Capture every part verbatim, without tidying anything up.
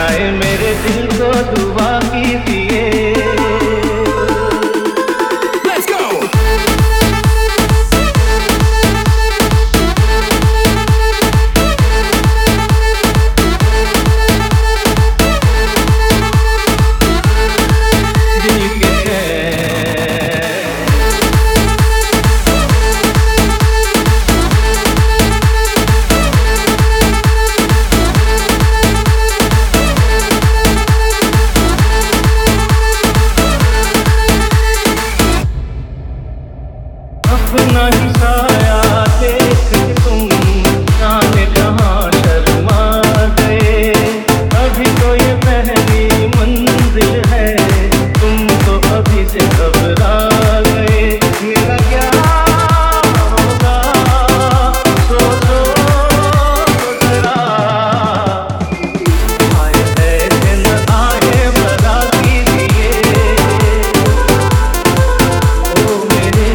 सहनाए मेरे दिल को दुआ कीजिए। अपना ही साया देख तुम जाने कहाँ शर्मा गए। अभी तो ये पहली मंजिल है, तुम तो अभी से घबरा गए। मेरा क्या होगा सोचो तो जरा, आए ऐसे न आए भला कीजिए। ओ मेरे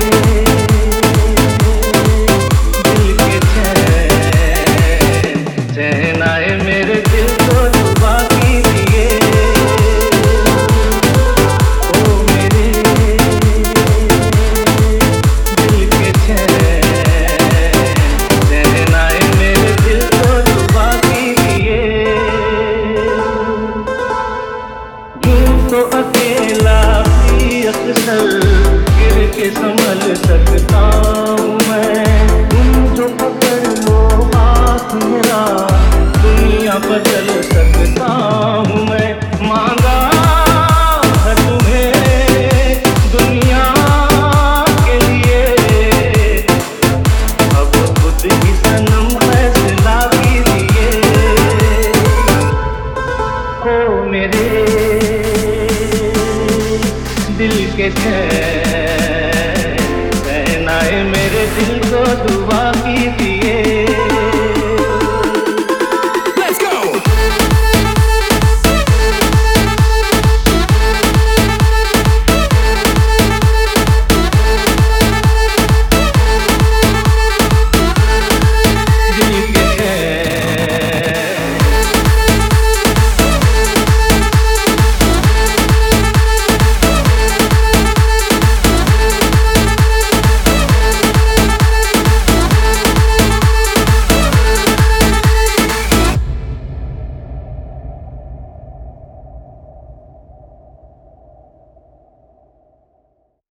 सहनाए मेरे दिल को दुआ कीजिए। ओ मेरे दिल के चैन, सहनाए मेरे दिल को दुआ कीजिए। यूं तो अकेला भी अक्सर गिर के संभल सकता हूँ मैं। तुम जो पकड़ लो हाथ मेरा, दुनिया बदल सकता हूँ मैं। मांगा है तुम्हें दुनिया के लिए, अब खुद ही सनम फैसला कीजिए। ओ मेरे दिल के चैन, सहनाए मेरे दिल को दुआ